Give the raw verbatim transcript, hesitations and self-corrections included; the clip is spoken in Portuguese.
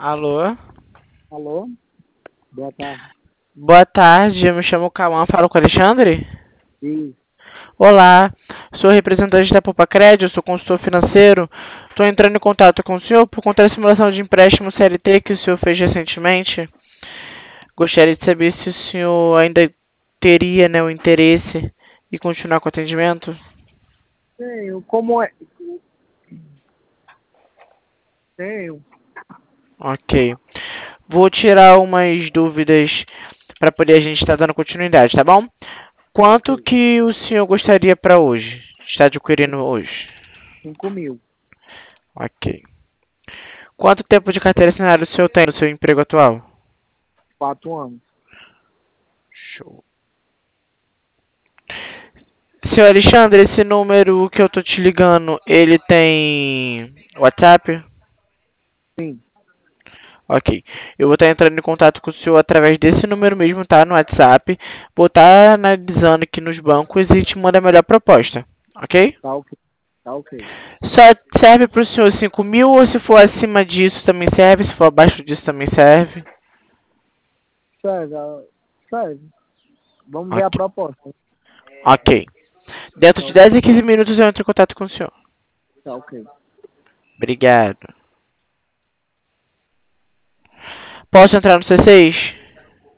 Alô? Alô? Boa tarde. Boa tarde, eu me chamo Cauã, falo com o Alexandre. E Olá, sou representante da Poupa Crédito, sou consultor financeiro. Estou entrando em contato com o senhor por conta da simulação de empréstimo C L T que o senhor fez recentemente. Gostaria de saber se o senhor ainda teria, né, o interesse em continuar com o atendimento. tenho, como é? Tenho. Ok. Vou tirar umas dúvidas para poder a gente estar dando continuidade, tá bom? Quanto Ok. que o senhor gostaria para hoje? Está adquirindo hoje? Cinco mil. Ok. Quanto tempo de carteira assinada o senhor tem no seu emprego atual? Quatro anos. Show. Senhor Alexandre, esse número que eu tô te ligando, ele tem WhatsApp? Sim. Ok. Eu vou estar entrando em contato com o senhor através desse número mesmo, tá? No WhatsApp. Vou estar analisando aqui nos bancos e te mando a melhor proposta. Ok? Tá ok. Tá ok. Só serve para o senhor cinco mil ou se for acima disso também serve? Se for abaixo disso também serve? Serve. ah, Serve. Vamos ver a Ok. proposta. Ok. Dentro Tá de ok. dez a quinze minutos eu entro em contato com o senhor. Tá ok. Obrigado. Posso entrar no C seis?